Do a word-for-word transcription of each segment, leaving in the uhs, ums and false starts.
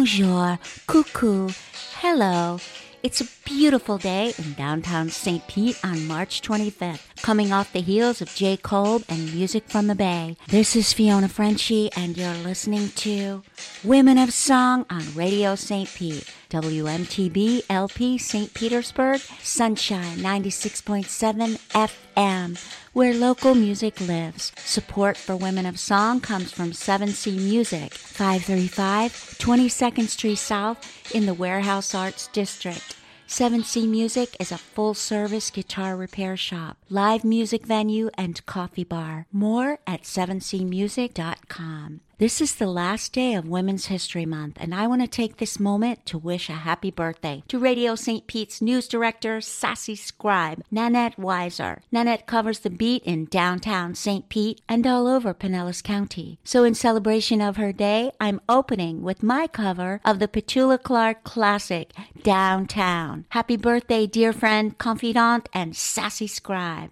bonjour, coucou, hello. It's a beautiful day in downtown Saint Pete on March twenty-fifth, coming off the heels of J. Kolb and Music from the Bay. This is Fiona Frenchie, and you're listening to Women of Song on Radio Saint Pete, W M T B L P Saint Petersburg, Sunshine ninety-six point seven F M, where local music lives. Support for Women of Song comes from seven C Music, five thirty-five twenty-second Street South in the Warehouse Arts District. seven C Music is a full-service guitar repair shop, live music venue, and coffee bar. More at seven c music dot com. This is the last day of Women's History Month, and I want to take this moment to wish a happy birthday to Radio Saint Pete's news director, sassy scribe, Nanette Weiser. Nanette covers the beat in downtown Saint Pete and all over Pinellas County. So in celebration of her day, I'm opening with my cover of the Petula Clark classic, Downtown. Happy birthday, dear friend, confidant, and sassy scribe.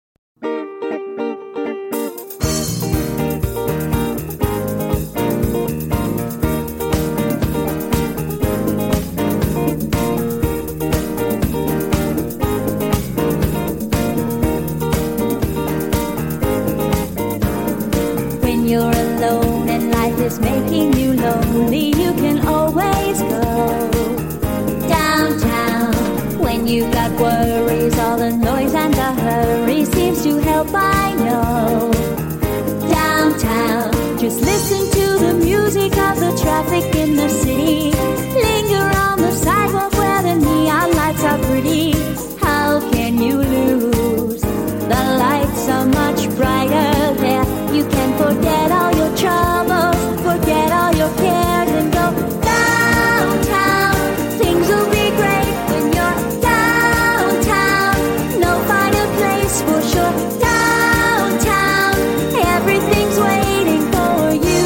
You're alone and life is making you lonely, you can always go downtown. When you've got worries, all the noise and the hurry seems to help, I know. Downtown, just listen to the music of the traffic in the city. Linger on the sidewalk where the neon lights are pretty. How can you lose? The lights are much brighter there. You can forget all your troubles, forget all your cares, and go downtown. Things will be great when you're downtown. No finer place for sure. Downtown, everything's waiting for you.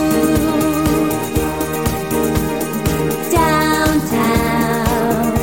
Downtown.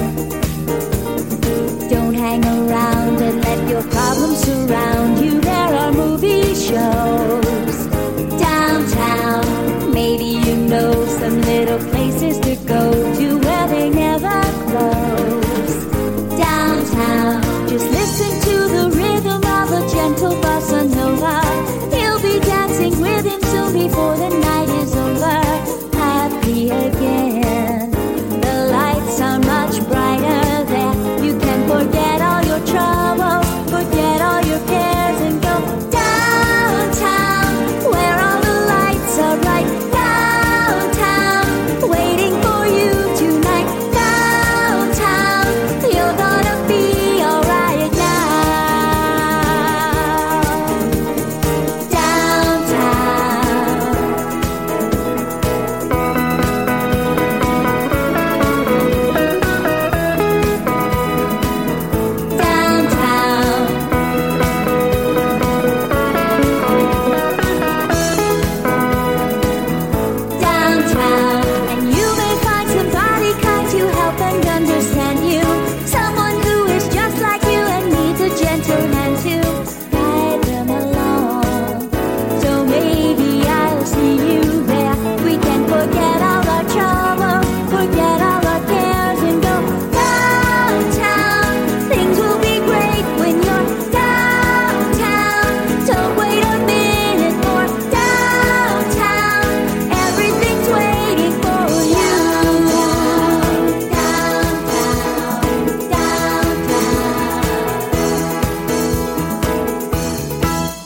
Don't hang around and let your problems surround you. There are movie shows downtown. Maybe you know some little places to go to where they never close. Downtown, just listen to the rhythm of a gentle bossa nova. He'll be dancing with him soon before the night is over. Happy again. The lights are much brighter there. You can forget all your troubles, forget all your cares, and go downtown, where all the lights are bright. Downtown, waiting for you tonight. Downtown, you're gonna be alright now. Downtown. Downtown. Downtown, and you may find somebody kind to help and understand you. Someone who is just like you and needs a gentle hand to guide them along. So maybe I'll see you there. We can forget all our troubles, forget all our cares, and go downtown. Things will be great when you're downtown. Don't wait a minute more. Downtown, everything's waiting for you. Downtown, downtown.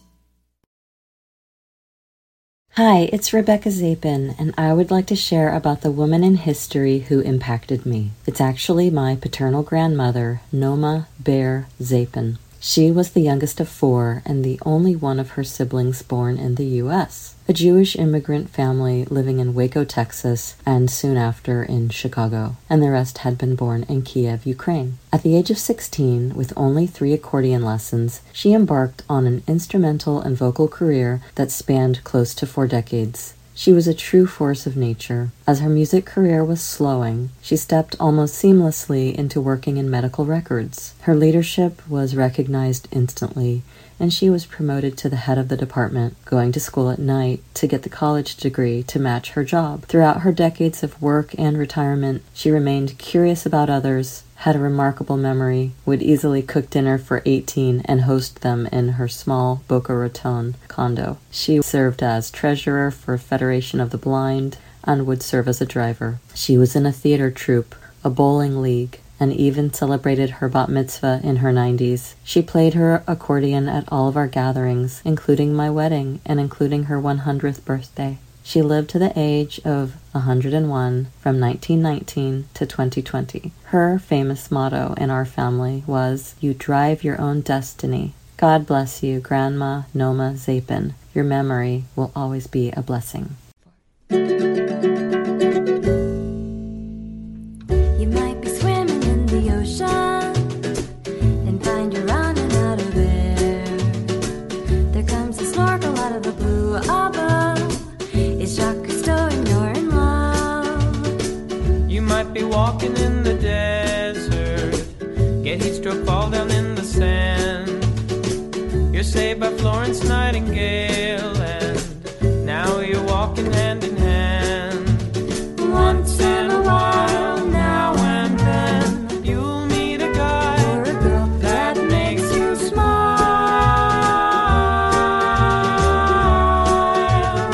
Hi, it's Rebecca Zapin, and I would like to share about the woman in history who impacted me. It's actually my paternal grandmother, Noma Bear Zapin. She was the youngest of four and the only one of her siblings born in the U S, a Jewish immigrant family living in Waco, Texas, and soon after in Chicago, and the rest had been born in Kiev, Ukraine. At the age of sixteen, with only three accordion lessons, she embarked on an instrumental and vocal career that spanned close to four decades. She was a true force of nature. As her music career was slowing, she stepped almost seamlessly into working in medical records. Her leadership was recognized instantly, and she was promoted to the head of the department, going to school at night to get the college degree to match her job. Throughout her decades of work and retirement, she remained curious about others, had a remarkable memory, would easily cook dinner for eighteen and host them in her small Boca Raton condo. She served as treasurer for Federation of the Blind and would serve as a driver. She was in a theater troupe, a bowling league, and even celebrated her bat mitzvah in her nineties. She played her accordion at all of our gatherings, including my wedding and including her one hundredth birthday. She lived to the age of one hundred one from nineteen nineteen to twenty twenty. Her famous motto in our family was, "You drive your own destiny." God bless you, Grandma Noma Zapin. Your memory will always be a blessing. You might be swimming in the ocean and find you're running out of air. There comes a snorkel out of the blue above. It's Jacques Cousteau and you're in love. You might be walking in the desert, get heat stroke, fall down in the sand. You're saved by Florence Nightingale, and now you're walking hand in hand. Once in a while, now and then, you'll meet a guy or a girl that makes you smile.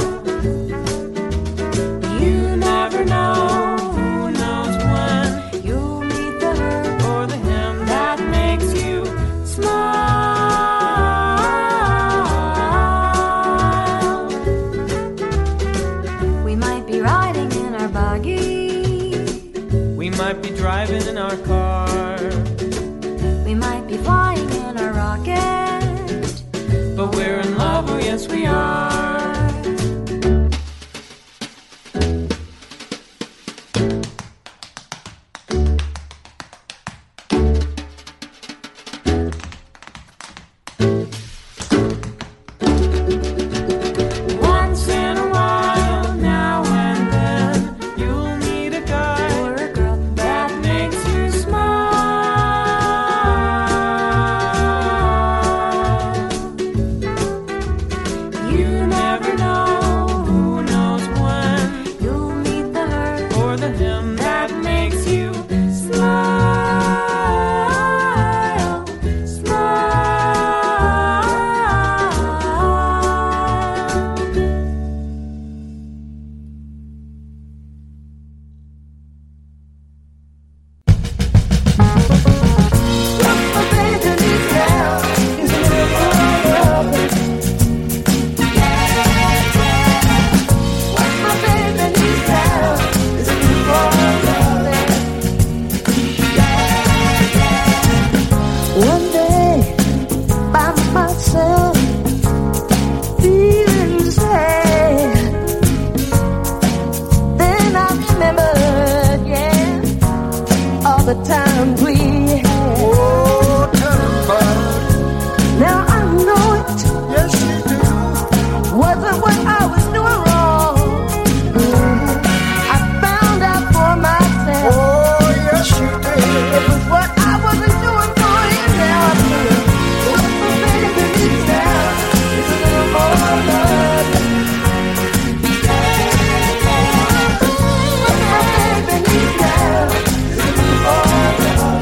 You never know, who knows when, you'll meet the her or the him that makes you smile. We might be riding in our buggy, We might be driving in our car, we might be flying in our rocket, but we're in love, oh yes we are. Once in a while, now and then, you'll meet a guy or a girl that makes you smile. You never know, who knows when, you'll meet the her or the him that makes you smile, smile. One day, by myself, feeling sad. Then I remembered, yeah, all the times we had. Oh, now I know it. Yes, you do. Wasn't what I was doing wrong. I found out for myself. Oh, yes, you did. It was what I wasn't doing for him. Now I do. What my baby needs now is a little more love. What my baby needs now is a little more love.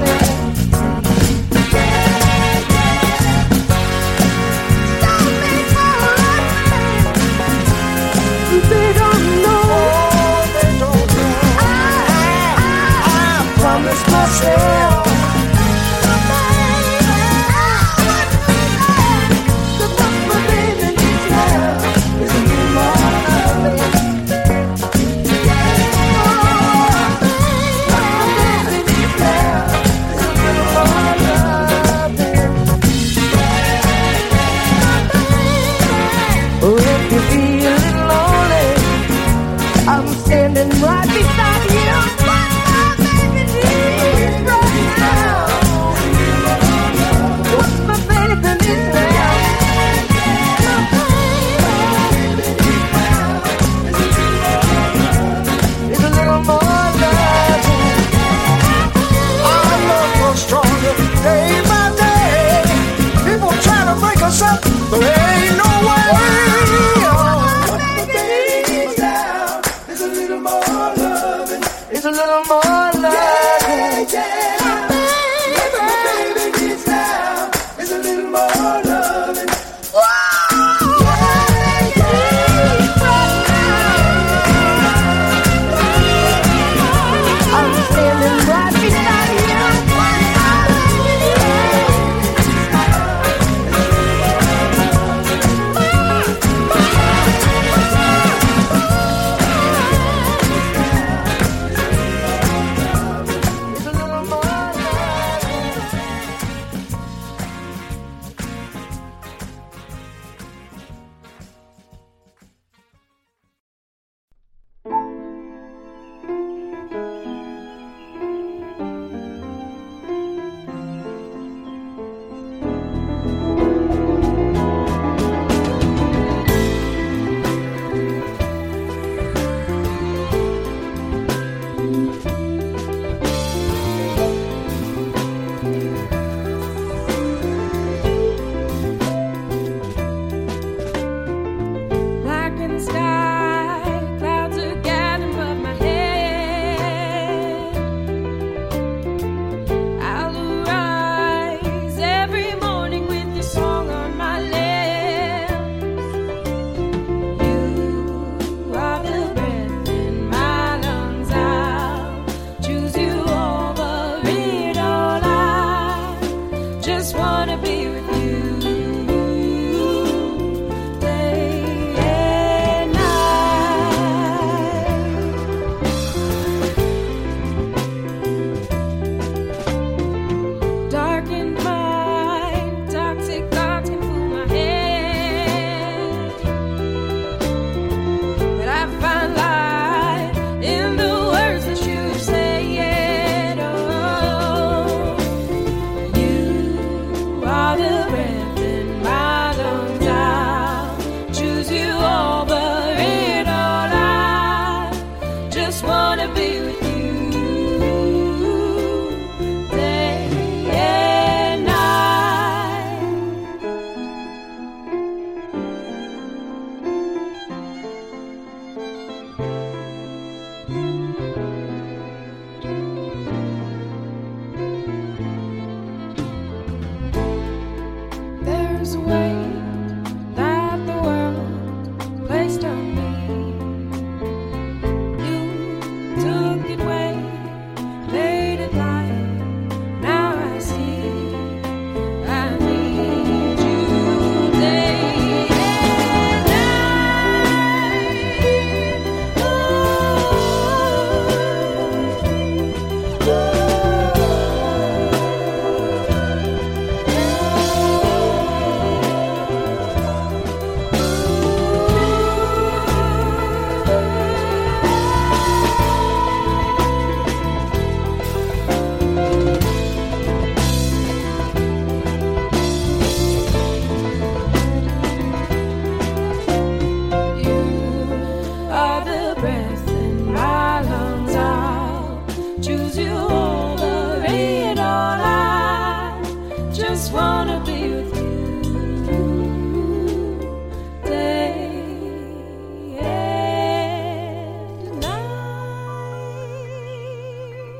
Don't make my life. They don't know. They don't know. I, I, I promised myself. If you feel a little lonely, I'm standing right beside you. What my baby needs right now. What my baby needs now. on me. You took it away, made it light. Now I see I need you day and night. Ooh, ooh. You are the breath in my lungs. I'll choose you over it all. I just wanna be with you day and night.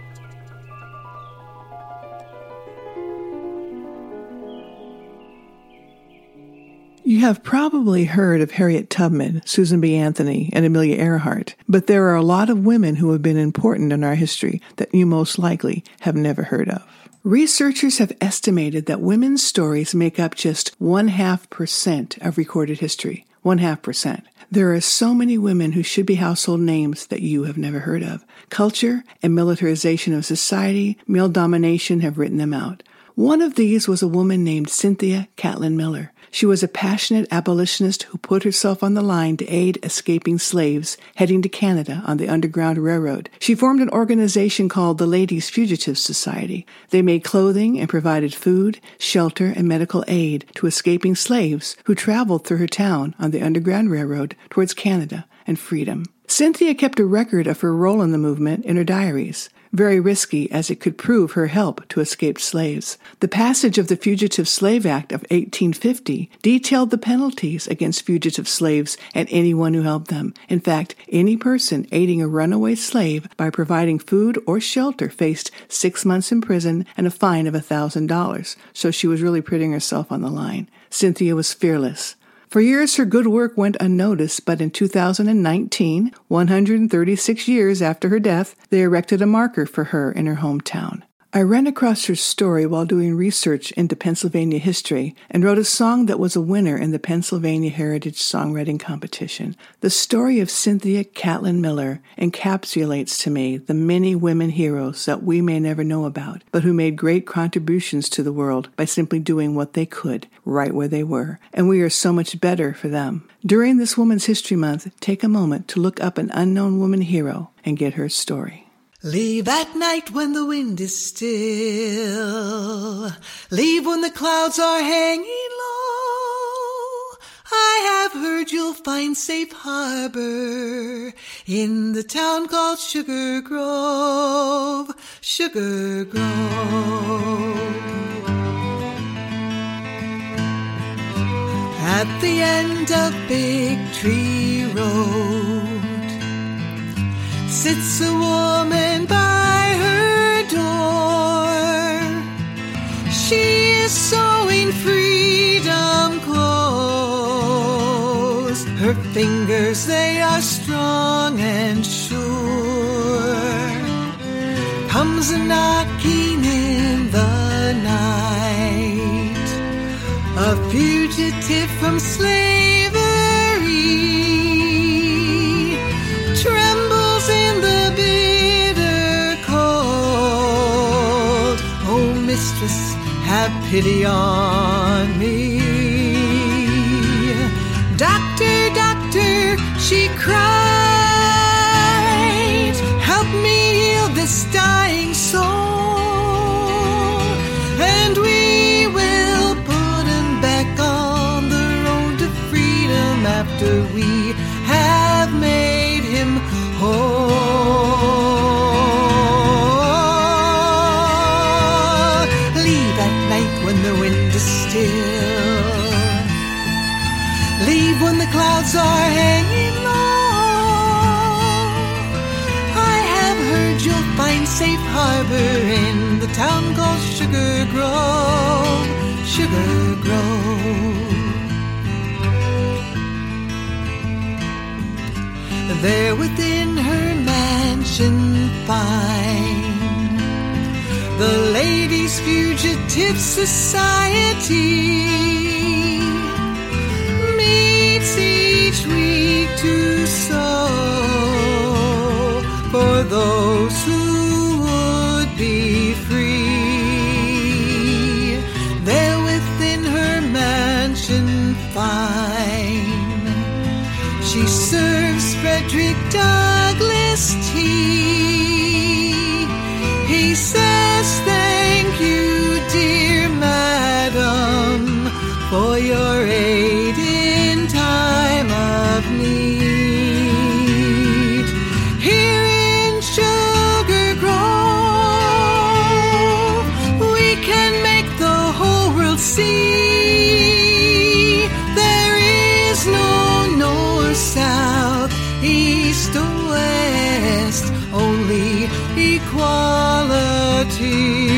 You have probably heard of Harriet Tubman, Susan B. Anthony, and Amelia Earhart, but there are a lot of women who have been important in our history that you most likely have never heard of. Researchers have estimated that women's stories make up just one half percent of recorded history. One half percent. There are so many women who should be household names that you have never heard of. Culture and militarization of society, male domination have written them out. One of these was a woman named Cynthia Catlin Miller. She was a passionate abolitionist who put herself on the line to aid escaping slaves heading to Canada on the Underground Railroad. She formed an organization called the Ladies Fugitive Society. They made clothing and provided food, shelter, and medical aid to escaping slaves who traveled through her town on the Underground Railroad towards Canada and freedom. Cynthia kept a record of her role in the movement in her diaries. Very risky, as it could prove her help to escaped slaves. The passage of the Fugitive Slave Act of eighteen fifty detailed the penalties against fugitive slaves and anyone who helped them. In fact, any person aiding a runaway slave by providing food or shelter faced six months in prison and a fine of a thousand dollars. So she was really putting herself on the line. Cynthia was fearless. For years, her good work went unnoticed, but in two thousand nineteen, one hundred thirty-six years after her death, they erected a marker for her in her hometown. I ran across her story while doing research into Pennsylvania history and wrote a song that was a winner in the Pennsylvania Heritage Songwriting Competition. The story of Cynthia Catlin Miller encapsulates to me the many women heroes that we may never know about, but who made great contributions to the world by simply doing what they could right where they were. And we are so much better for them. During this Women's History Month, take a moment to look up an unknown woman hero and get her story. Leave at night when the wind is still. Leave when the clouds are hanging low. I have heard you'll find safe harbor in the town called Sugar Grove. Sugar Grove. At the end of Big Tree Road sits a woman by her door. She is sewing freedom clothes. Her fingers, they are strong and sure. Comes a knocking in the night, a fugitive from slavery, trembles in the bitter cold. Oh, mistress, have pity on me. Doctor, doctor, she cried, help me heal this dying soul, and we will put him back on the road to freedom after we have made him whole. Leave at night when the wind is still. Leave when the clouds are hanging low. I have heard you'll find safe harbor in the town called Sugar Grove. Sugar Grove. there within her mansion fine, the Ladies' Fugitive Society meets each week to sew for those who would be free. There within her mansion fine, she serves Frederick Douglass tea. He says, "Thank you, dear madam, for your aid in time of need." Here in Sugar Grove, we can make the whole world see there is no north, south, east or west, only equality.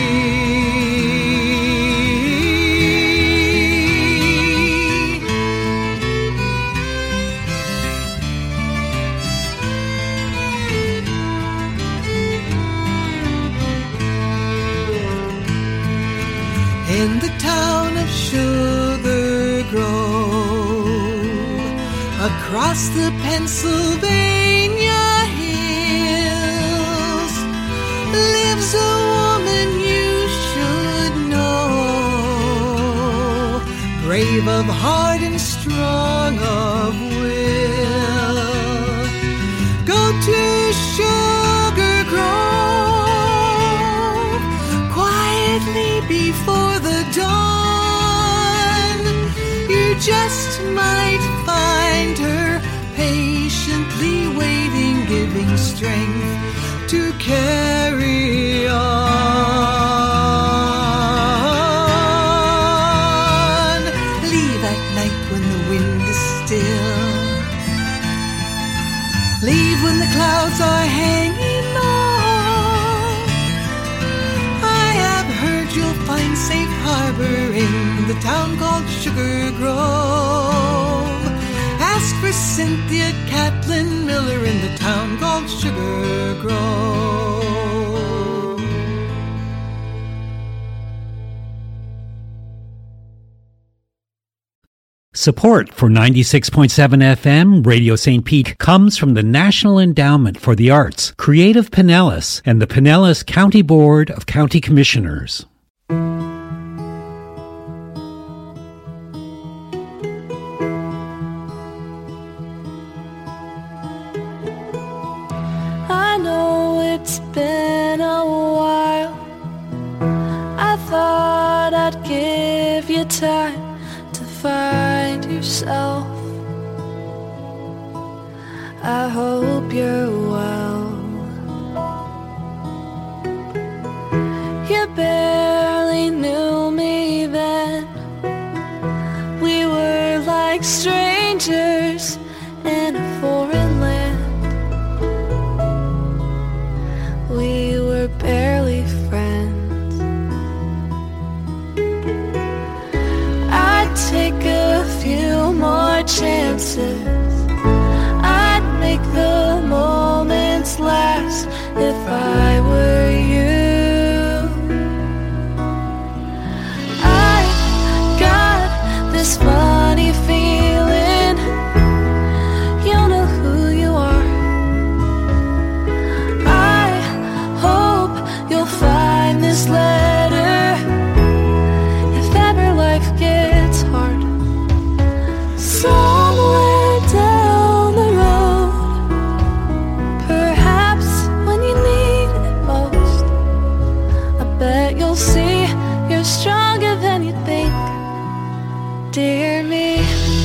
In the town of Sugar Grove, across the Pennsylvania hills, lives a woman you should know, brave of heart and strong of will. Go to Sugar Grove quietly before the dawn. You just might find her patiently waiting, giving strength to carry on. Leave at night when the wind is still. Leave when the clouds are hanging low. I have heard you'll find safe harbor in the town called Sugar Grove. Ask for Cynthia Catlin Miller in the town called Sugar Grove. Support for ninety-six point seven F M Radio Saint Pete comes from the National Endowment for the Arts, Creative Pinellas, and the Pinellas County Board of County Commissioners. I know it's been a while. I thought I'd give you time to find yourself. I hope you're well. You barely knew me then. We were like strangers in a foreign land. We were barely friends. I'd take a few more chances. I'd make the moments last if I were you. I got this funny feeling. You know who you are. I hope you'll find this letter if ever life gets hard. Somewhere down the road, perhaps when you need it most. I bet you'll see you're stronger than you think, dear me.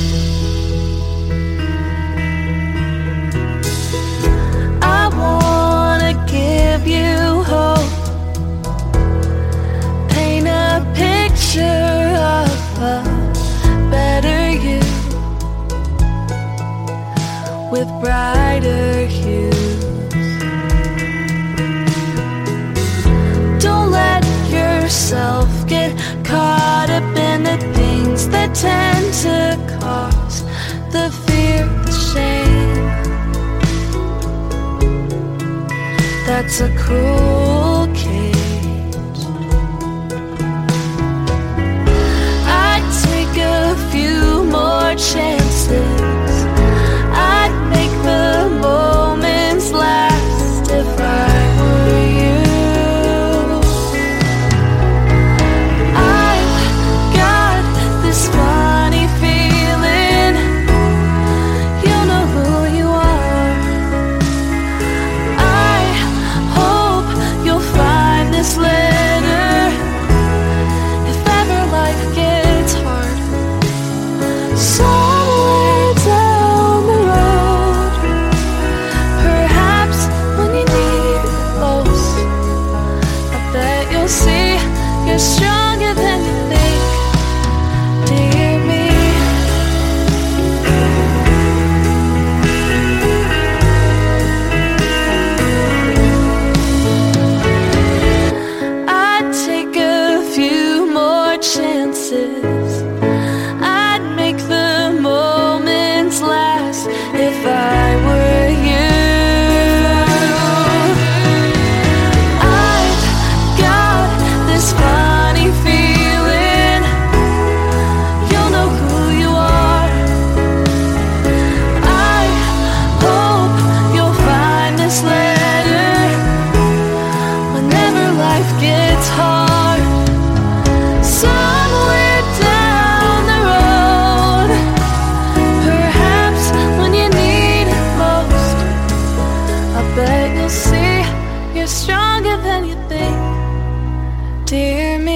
I wanna give you hope, paint a picture of a better you with brighter hues. Don't let yourself get caught up in the things that tend to cause the fear, the shame, That's a cruel cage. I'd take a few more chances. I'd make the moments last if I were you. I've got this funny feeling you know who you are. I hope you'll find this letter if ever life gets hard. Somewhere down the road, perhaps when you need it most, I bet you'll see you're stronger than you think, dear me. I'd take a few more chances. I'd make the moments last if I were you. I've got this funny feeling you'll know who you are. I hope you'll find this letter whenever life gets hard. Somewhere down the road, perhaps when you need it most, I bet you'll see you're stronger than you think, dear me.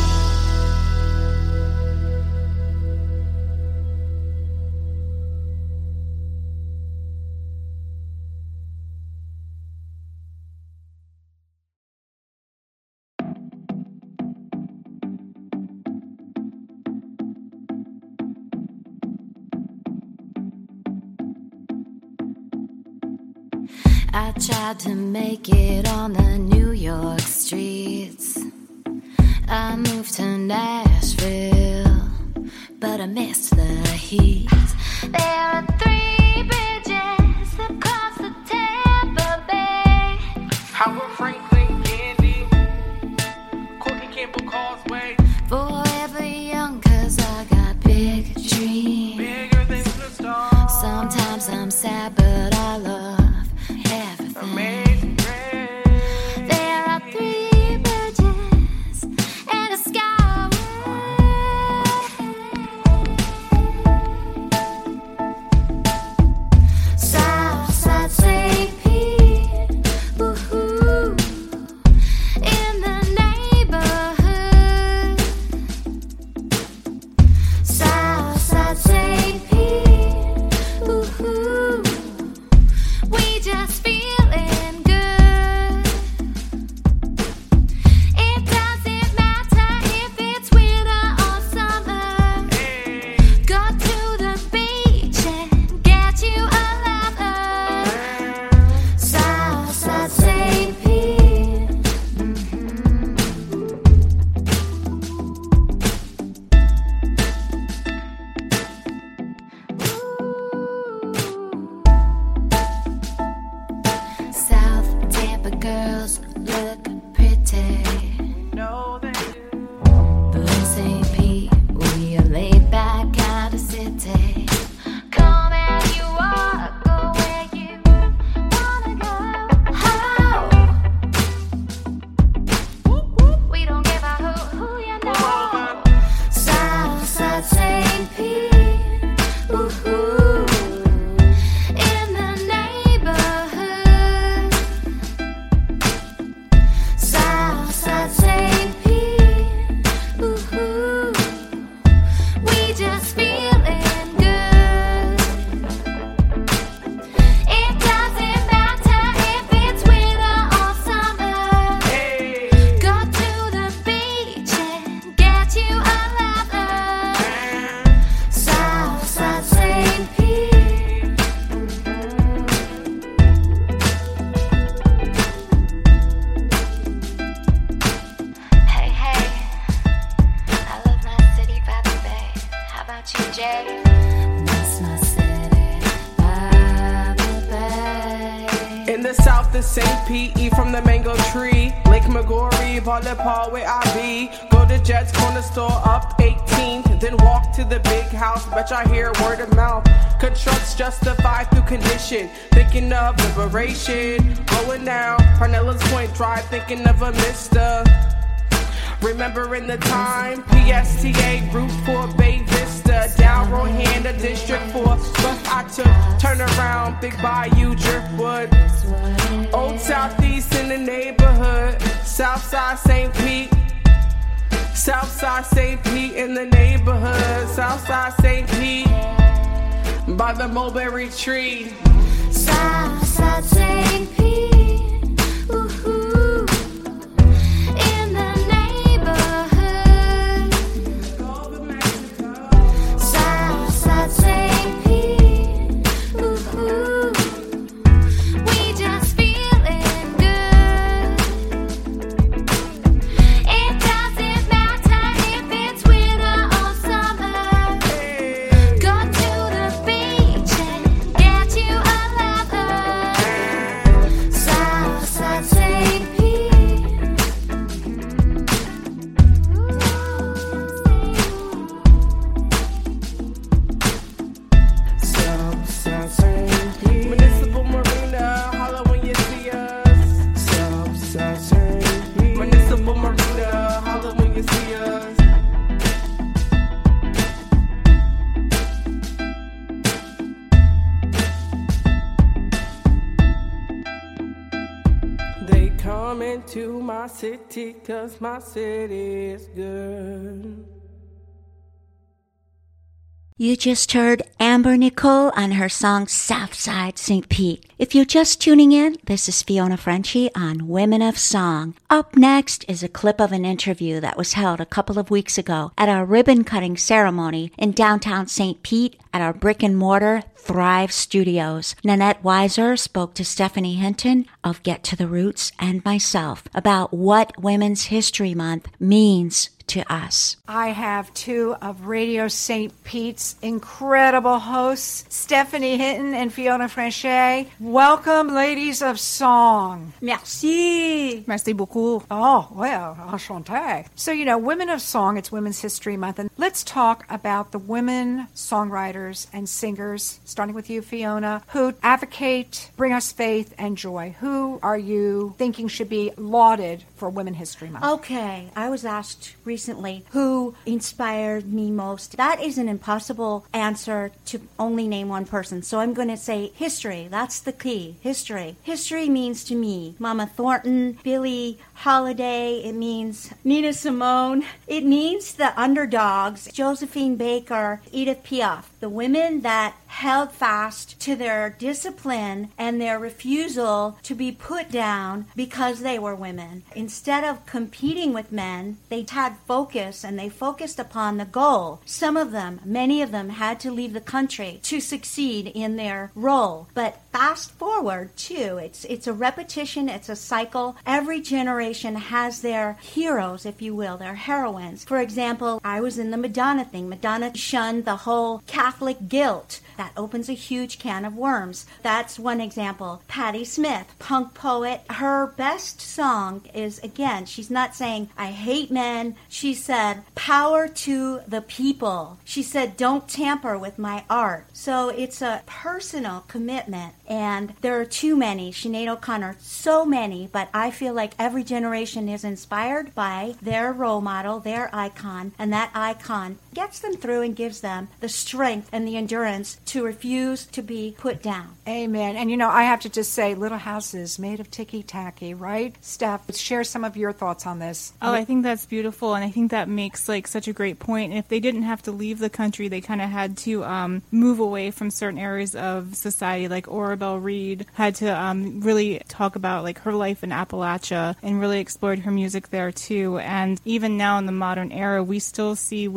I tried to make it on the New York streets. I moved to Nashville, but I missed the heat. There are three bridges across the Tampa Bay. Howard Franklin, Candy, Courtney Campbell Causeway. Forever young, cause I got big dreams. Bigger than the stars. Sometimes I'm sad, but I love everything. Amazing grace. There are three bridges and a skyway. Southside Saint Pete, woo-hoo, in the neighborhood. Southside Saint Pete, woo-hoo, to Saint Pete, eat from the mango tree. Lake McGorry, Parlor Paul, where I be. Go to Jet's Corner Store up eighteenth, then walk to the big house. Bet I hear word of mouth. Constructs justified through condition. Thinking of liberation. Going down Parnella's Point Drive, thinking of a mister. Remembering the time, P S T A, Route four, Bay Vista, down Rohanda, District four, bus I took, turn around, Big Bayou, Driftwood, Old Southeast in the neighborhood, Southside Saint Pete, Southside Saint Pete in the neighborhood, Southside Saint Pete, by the mulberry tree. Southside Saint Pete, ooh-hoo. In the neighborhood, Southside Saint Pete, ooh-hoo. We just feeling good. It doesn't matter if it's winter or summer. Go to the beach and get you a lover. Southside Saint Pete. Southside Saint Pete. Municipal Marina, holla when you see us. Southside Saint Pete. Municipal Marina, holla when you see us. They come into my city 'cause my city is good. You just heard Amber Nicole on her song Southside Saint Pete. If you're just tuning in, this is Fiona Frenchie on Women of Song. Up next is a clip of an interview that was held a couple of weeks ago at our ribbon-cutting ceremony in downtown Saint Pete at our brick-and-mortar Thrive Studios. Nanette Weiser spoke to Stephanie Hinton of Get to the Roots and myself about what Women's History Month means to us. I have two of Radio Saint Pete's incredible hosts, Stephanie Hinton and Fiona Frenchie. Welcome, ladies of song. Merci. Merci beaucoup. Oh, well, enchanté. So, you know, Women of Song, it's Women's History Month, and let's talk about the women songwriters and singers, starting with you, Fiona, who advocate, bring us faith and joy. Who are you thinking should be lauded for Women's History Month? Okay, I was asked recently who inspired me most. That is an impossible answer to only name one person, so I'm going to say history. That's the key. History. History means to me Mama Thornton, Billie Holiday. It means Nina Simone. It means the underdogs, Josephine Baker, Edith Piaf, the women that held fast to their discipline and their refusal to be put down because they were women. Instead of competing with men, they had focus and they focused upon the goal. Some of them, many of them, had to leave the country to succeed in their role. But fast forward, too, it's it's a repetition, it's a cycle. Every generation has their heroes, if you will, their heroines. For example, I was in the Madonna thing. Madonna shunned the whole Catholic guilt. That opens a huge can of worms. That's one example. Patti Smith, punk poet. Her best song is, again, she's not saying, I hate men. She said, power to the people. She said, don't tamper with my art. So it's a personal commitment. And there are too many. Sinead O'Connor, so many. But I feel like every generation is inspired by their role model, their icon. And that icon gets them through and gives them the strength and the endurance to refuse to be put down. Amen. And you know, I have to just say, little houses made of ticky-tacky, right? Steph, share some of your thoughts on this. Oh, I think that's beautiful, and I think that makes like such a great point. And if they didn't have to leave the country, they kind of had to um, move away from certain areas of society. Like Orabelle Reed had to um, really talk about like her life in Appalachia and really explored her music there too. And even now in the modern era, we still see women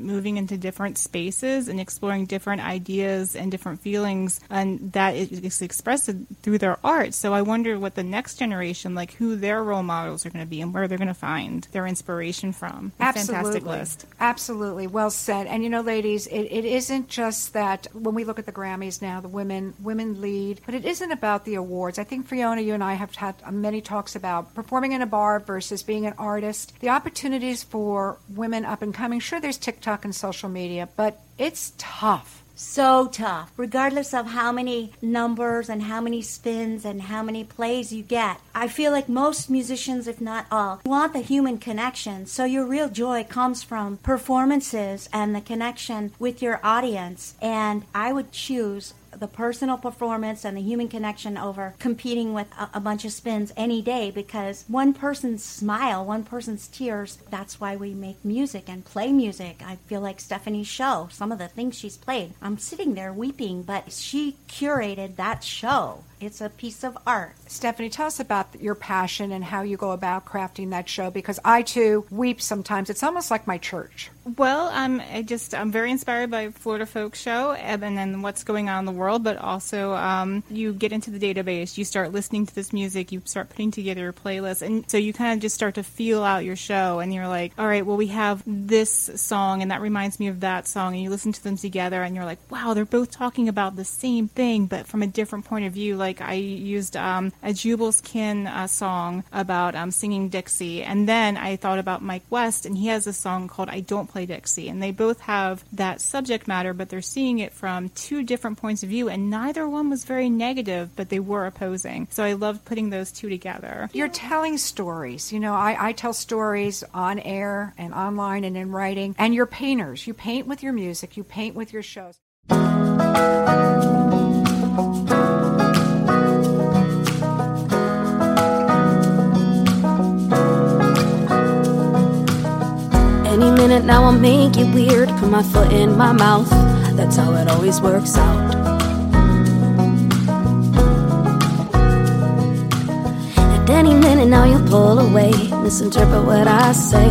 moving into different spaces and exploring different ideas and different feelings, and that is expressed through their art. So I wonder what the next generation, like who their role models are going to be and where they're going to find their inspiration from. A Absolutely. Fantastic list. Absolutely. Well said. And you know, ladies, it, it isn't just that when we look at the Grammys now, the women women lead, but it isn't about the awards. I think, Fiona, you and I have had many talks about performing in a bar versus being an artist. The opportunities for women up and coming, sure, there's TikTok and social media, but it's tough. So tough, regardless of how many numbers and how many spins and how many plays you get. I feel like most musicians, if not all, want the human connection. So your real joy comes from performances and the connection with your audience. And I would choose the personal performance and the human connection over competing with a, a bunch of spins any day, because one person's smile, one person's tears, that's why we make music and play music. I feel like Stephanie's show, some of the things she's played, I'm sitting there weeping, but she curated that show. It's a piece of art. Stephanie, tell us about your passion and how you go about crafting that show, because I too weep sometimes. It's almost like my church. Well, I'm I just I'm very inspired by Florida Folk Show and then what's going on in the world, but also um, you get into the database, you start listening to this music, you start putting together your playlist, and so you kind of just start to feel out your show, and you're like, all right, well, we have this song, and that reminds me of that song, and you listen to them together, and you're like, wow, they're both talking about the same thing, but from a different point of view. Like I used um, a Jubal's Kin uh, song about um, singing Dixie, and then I thought about Mike West, and he has a song called I Don't Play Dixie, and they both have that subject matter, but they're seeing it from two different points of view, and neither one was very negative, but they were opposing. So I loved putting those two together. You're telling stories. You know, I, I tell stories on air and online and in writing, and you're painters. You paint with your music. You paint with your shows. Any minute now I'll make it weird, put my foot in my mouth, that's how it always works out. At any minute now you'll pull away, misinterpret what I say.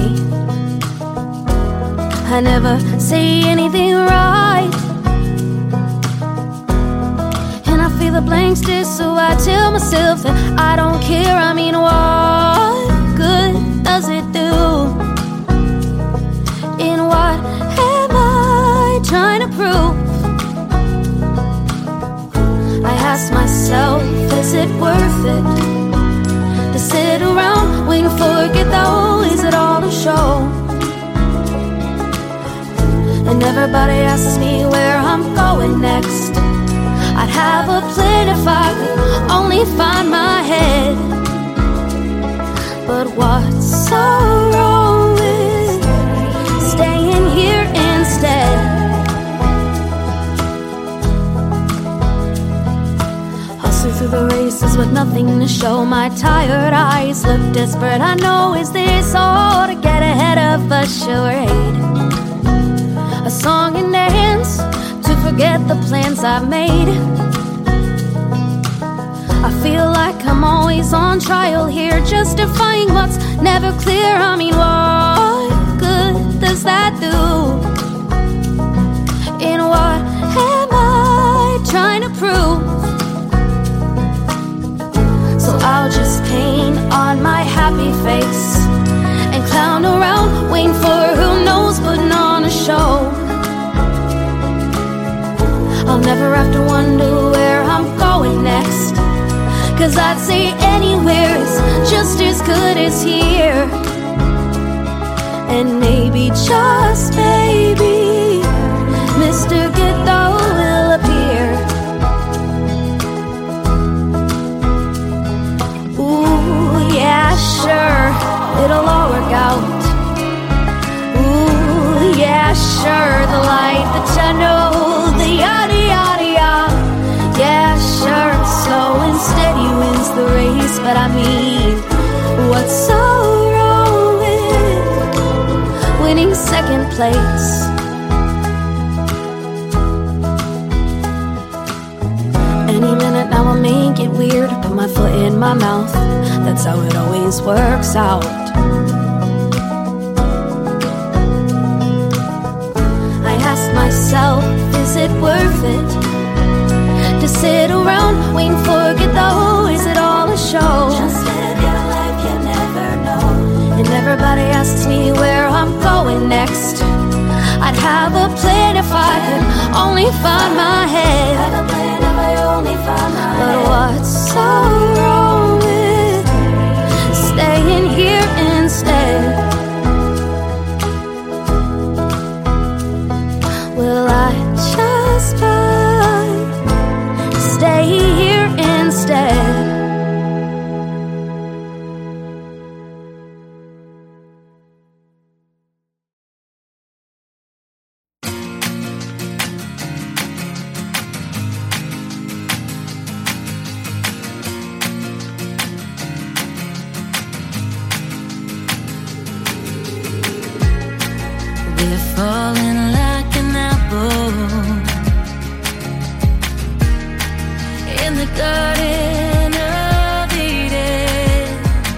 I never say anything right, and I feel the blank stare, so I tell myself that I don't care. I mean, what good does it do? In what am I trying to prove? I ask myself, is it worth it to sit around waiting for it though? Is it all a show? And everybody asks me where I'm going next. I'd have a plan if I could only find my head. But what's so wrong with staying here instead? Hustle through the races with nothing to show. My tired eyes look desperate. I know, is this all to get ahead of a charade? A song and dance to forget the plans I've made. I feel like I'm always on trial here, justifying what's never clear. I mean, what good does that do? And what am I trying to prove? So I'll just paint on my happy face and clown around, waiting for who knows, putting on a show. I'll never have to wonder where I'm going next, 'cause I'd say anywhere's just as good as here. And maybe, just maybe, Mister Guitar will appear. Ooh, yeah, sure, it'll all work out. Ooh, yeah, sure, the light, the tunnel, the yada yada yada. Yeah, sure, slow and steady wins the race, but I mean, what's so wrong with winning second place? Any minute now I'll make it weird, put my foot in my mouth, that's how it always works out. myself, is it worth it to sit around waiting for it though? Is it all a show? Just live your life, you never know. And everybody asks me where I'm going next. I'd have a plan if I could only find my head. Have a plan if I only find my head. But what's so wrong with staying here instead? Will I just fine stay here instead? We're falling like an apple in the Garden of Eden,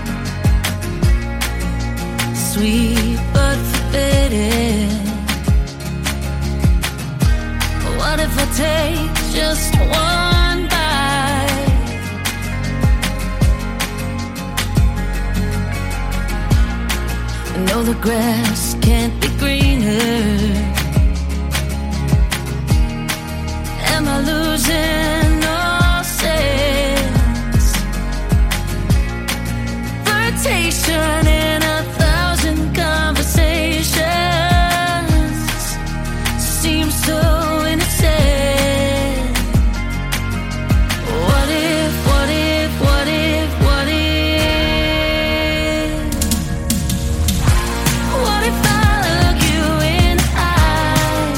sweet but forbidden. What if I take just one bite? I know the grass can't be greener. Am I losing all sense? Flirtation in a thousand conversations seems so innocent. What if, what if, what if, what if? What if I look you in the eye?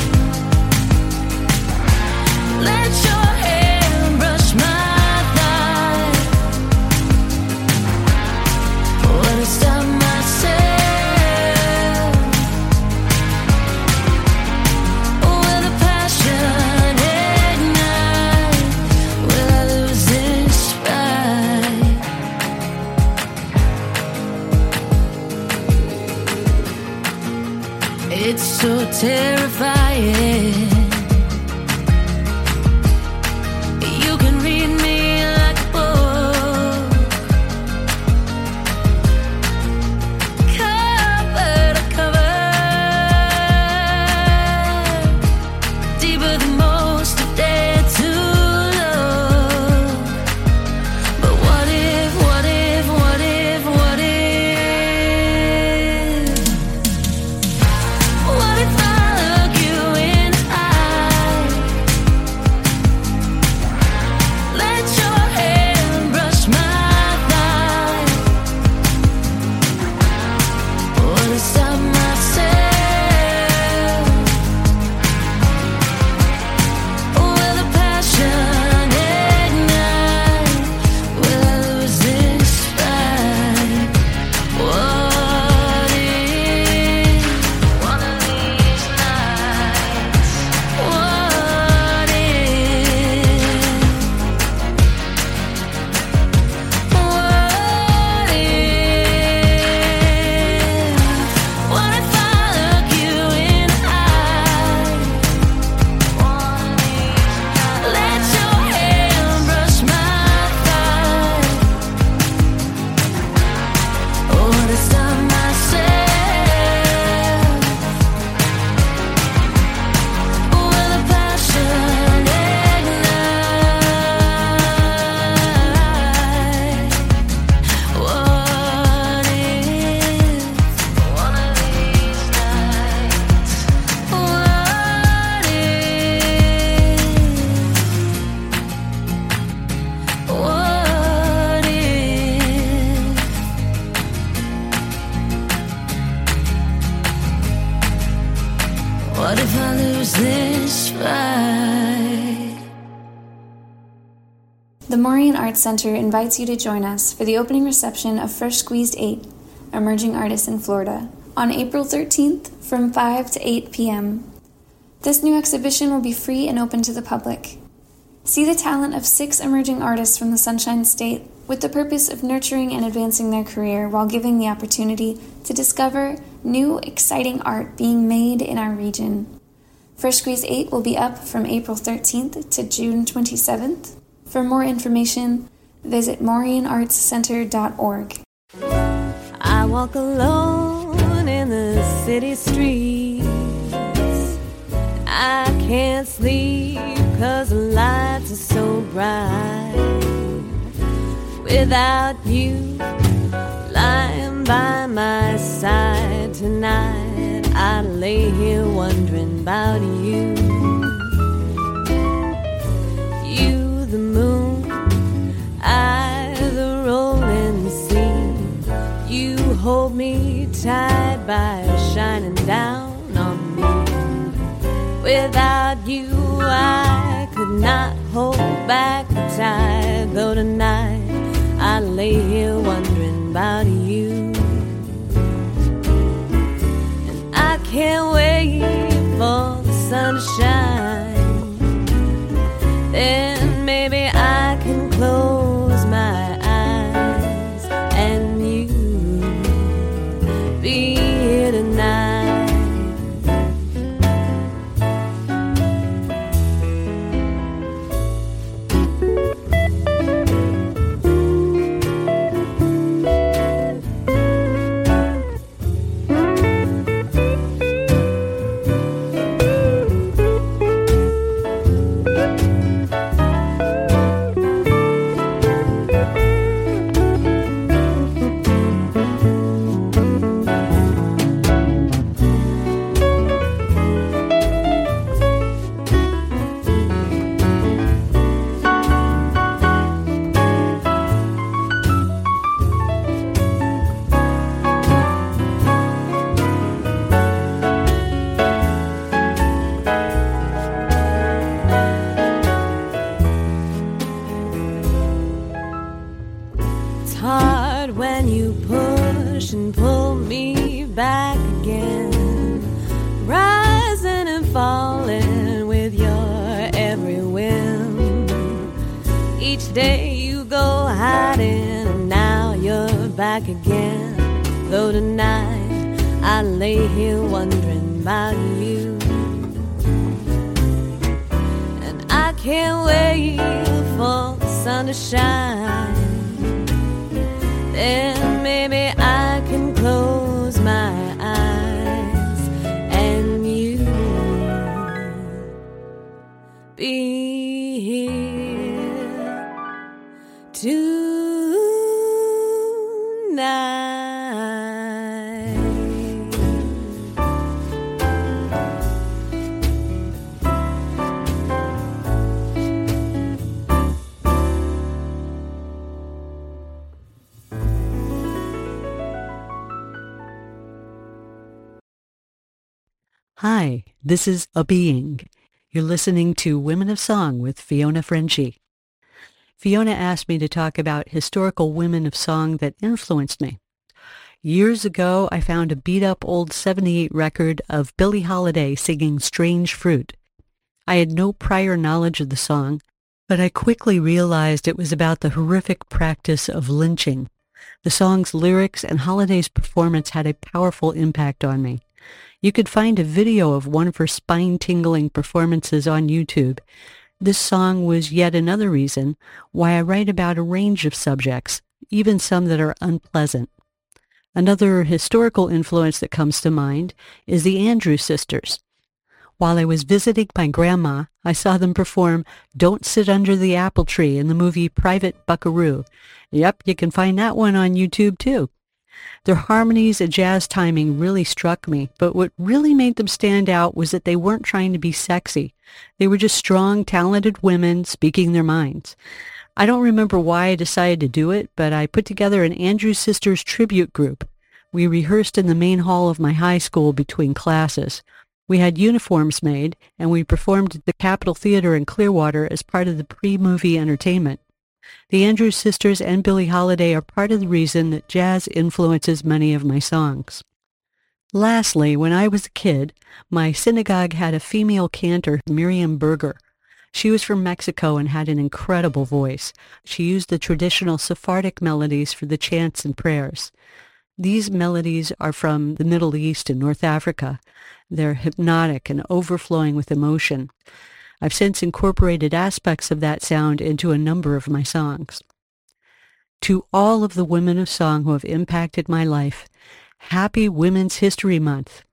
Let your hair brush my thigh. What if I stop myself? Will the passion ignite? Will I lose this fight? It's so terrifying. You can read me like a book, cover to cover, deeper than most have dared to look. But what if, what if, what if, what if? What if I look you in the eye? Let your hair brush my thigh. What if I stop myself? Will the passion ignite? Will I lose this fight? What if one of these nights? What if? What if? What if I look you in the eye? Let your hair brush my thigh. What if I stop myself? Will the passion ignite? What if one of these nights? What if? What if? What if I lose this fight? The Maureen Arts Center invites you to join us for the opening reception of Fresh Squeezed eight, Emerging Artists in Florida, on April thirteenth from five to eight p.m. This new exhibition will be free and open to the public. See the talent of six emerging artists from the Sunshine State with the purpose of nurturing and advancing their career while giving the opportunity to discover new, exciting art being made in our region. Fresh Squeeze eight will be up from April thirteenth to June twenty-seventh. For more information, visit maureen arts center dot org. I walk alone in the city streets. I can't sleep 'cause the lights are so bright. Without you lying by my side tonight, I lay here wondering about you. You, the moon, I, the rolling sea. You hold me tight by shining down on me. Without you, I could not hold back the tide, though tonight I lay here wondering about you. And I can't wait for the sun to shine. Then maybe I can close my eyes and you be here tonight. Again, though tonight I lay here wondering about you. And I can't wait for the sun to shine. Then maybe I can close my eyes and you be here too. Hi, this is A Being. You're listening to Women of Song with Fiona Frenchy. Fiona asked me to talk about historical women of song that influenced me. Years ago, I found a beat-up old seventy-eight record of Billie Holiday singing Strange Fruit. I had no prior knowledge of the song, but I quickly realized it was about the horrific practice of lynching. The song's lyrics and Holiday's performance had a powerful impact on me. You could find a video of one of her spine-tingling performances on YouTube. This song was yet another reason why I write about a range of subjects, even some that are unpleasant. Another historical influence that comes to mind is the Andrews Sisters. While I was visiting my grandma, I saw them perform Don't Sit Under the Apple Tree in the movie Private Buckaroo. Yep, you can find that one on YouTube too. Their harmonies and jazz timing really struck me, but what really made them stand out was that they weren't trying to be sexy. They were just strong, talented women speaking their minds. I don't remember why I decided to do it, but I put together an Andrews Sisters tribute group. We rehearsed in the main hall of my high school between classes. We had uniforms made, and we performed at the Capitol Theater in Clearwater as part of the pre-movie entertainment. The Andrews Sisters and Billie Holiday are part of the reason that jazz influences many of my songs. Lastly, when I was a kid, my synagogue had a female cantor, Miriam Berger. She was from Mexico and had an incredible voice. She used the traditional Sephardic melodies for the chants and prayers. These melodies are from the Middle East and North Africa. They're hypnotic and overflowing with emotion. I've since incorporated aspects of that sound into a number of my songs. To all of the women of song who have impacted my life, happy Women's History Month.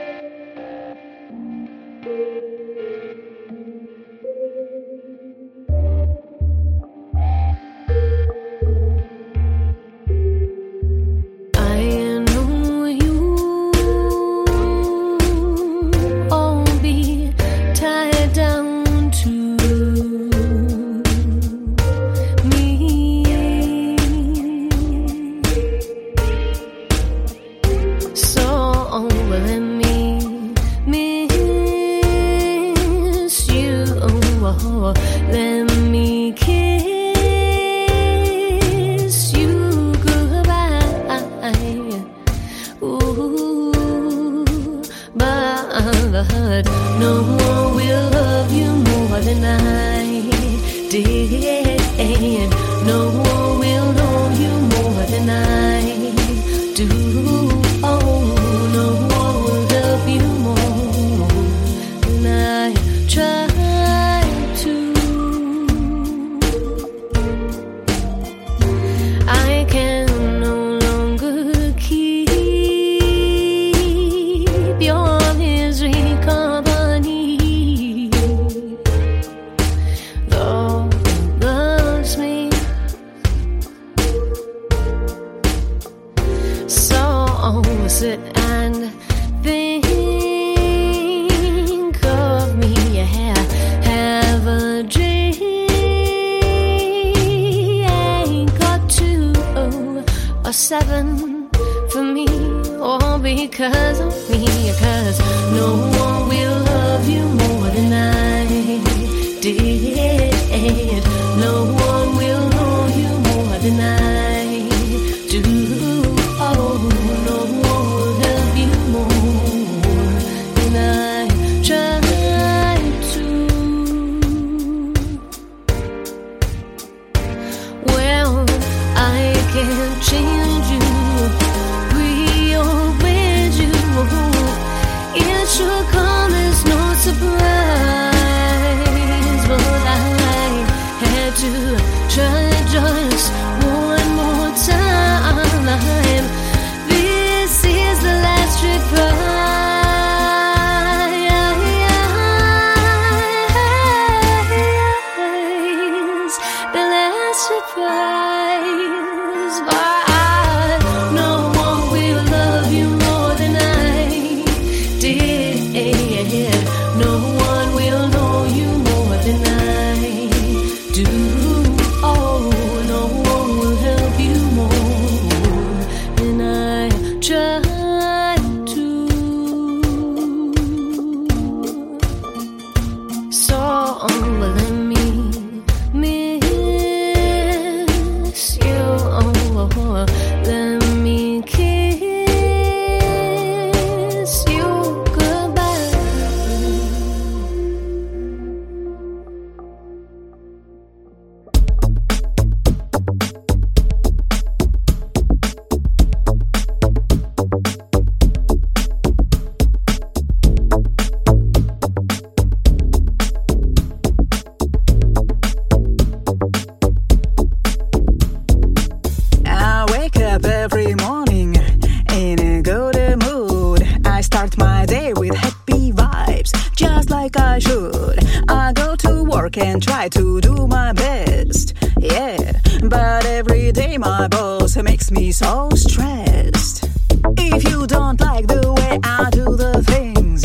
And try to do my best, yeah, but every day my boss makes me so stressed. If you don't like the way I do the things,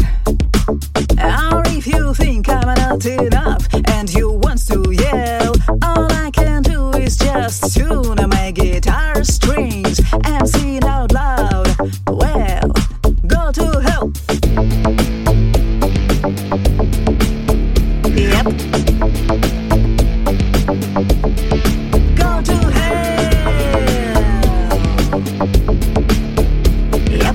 or if you think I'm not enough and you want to yell, all I can do is just tune my guitar strings and sing out loud. Well, go to hell. Yep. Go to hell. Yep.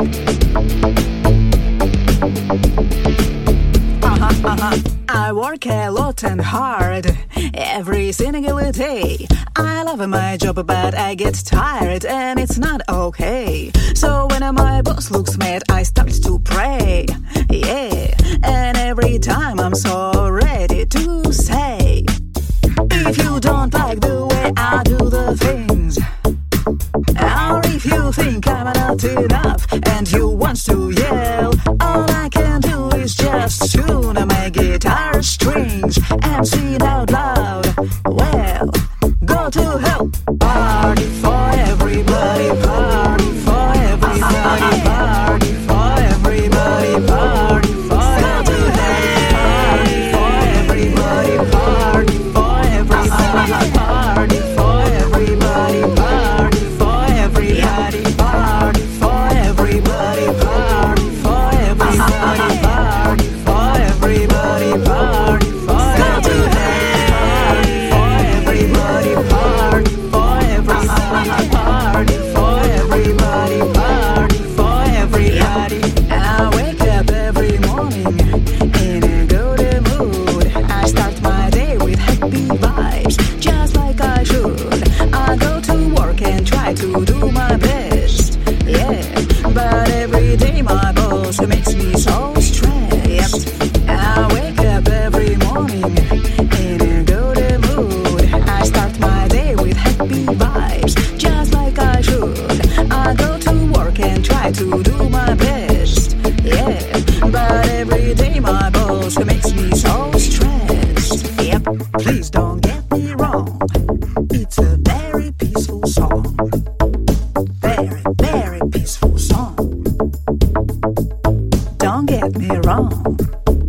Uh-huh, uh-huh. I work a lot and hard every single day. I love my job, but I get tired and it's not okay. So when my boss looks mad, I start to pray. Yeah, and every time I'm so ready to say, if you don't like the way I do the things, or if you think I'm not enough and you want to yell, all I can do is just tune my guitar strings and sing out loud. Well, go to hell. Party for everybody, party for everybody, party for everybody, party for everybody, party for everybody, party for everybody, party for everybody, party for everybody, party for everybody, party for everybody, party for everybody, party for everybody, party for everybody, party for everybody, party for everybody. I wake up every morning in a good mood. I start my day with happy vibes, just like I should. I go to work and try to do my best, yeah. But every day my boss makes me so stressed. I wake up every morning in a good mood. I start my day with happy vibes, just like I should. I go to work and try to do my best, yeah. But every day my boss makes me so stressed. Yep, please don't get me wrong. It's a very peaceful song. Very, very peaceful song. Don't get me wrong.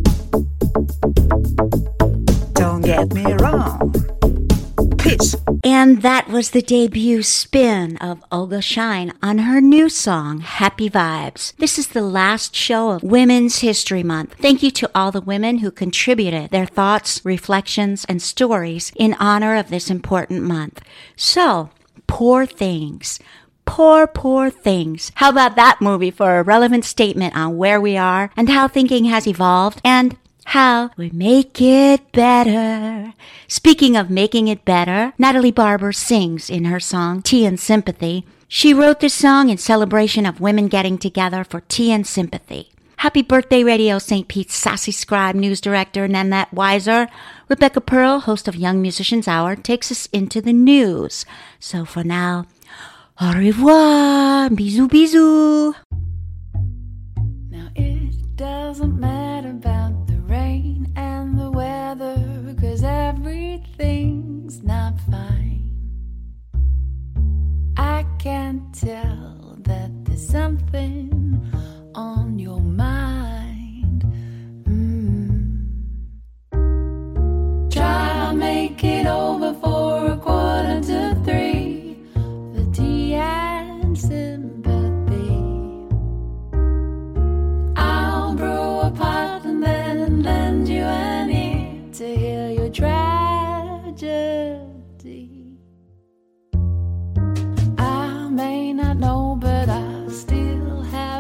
Don't get me wrong. Peace. And that was the debut spin of Olga Shine on her new song, Happy Vibes. This is the last show of Women's History Month. Thank you to all the women who contributed their thoughts, reflections, and stories in honor of this important month. So, Poor Things. Poor, poor things. How about that movie for a relevant statement on where we are and how thinking has evolved and how we make it better. Speaking of making it better, Natalie Barber sings in her song Tea and Sympathy. She wrote this song in celebration of women getting together for tea and sympathy. Happy birthday, Radio Saint Pete's sassy scribe, news director Nanette Weiser. Rebecca Pearl, host of Young Musicians Hour, takes us into the news. So for now, au revoir, bisous, bisous. Now it doesn't matter about the rain and the weather, 'cause everything's not fine. I can tell that there's something on your mind. Mm. Try to make it over for a quarter to three for tea and sympathy. I'll brew a pot and then lend you an ear to hear your tragedy. I may not know, but I still have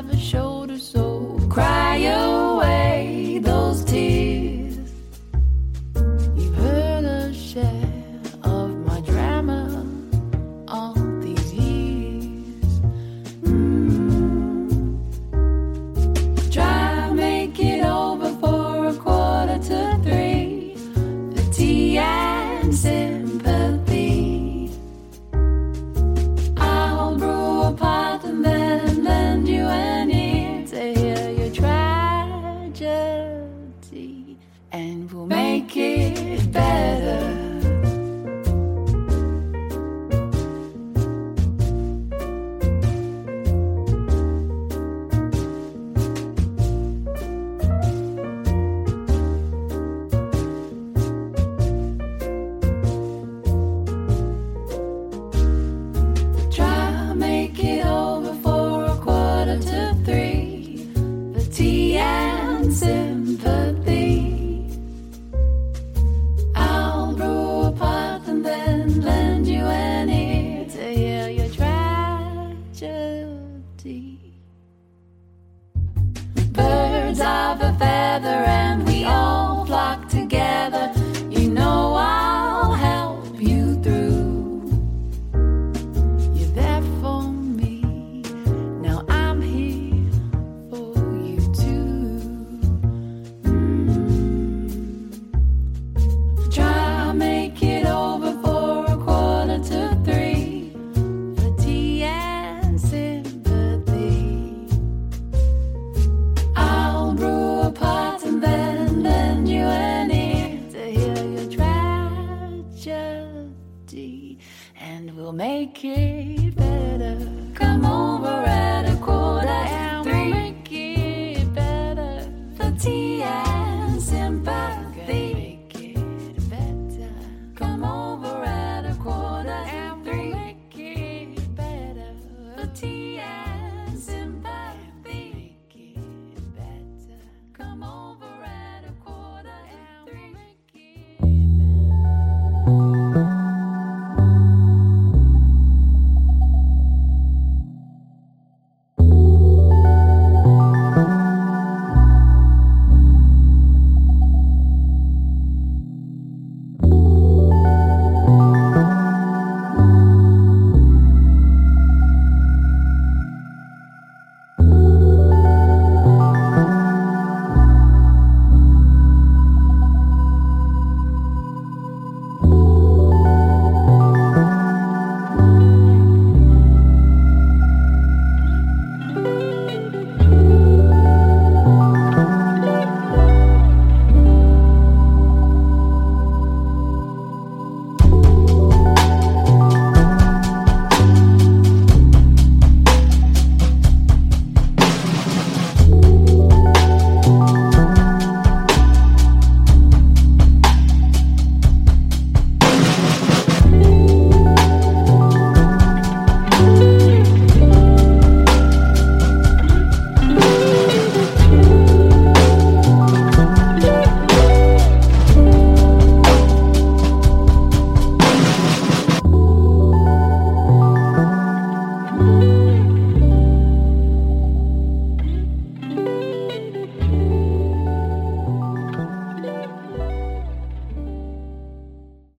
and we'll make it better.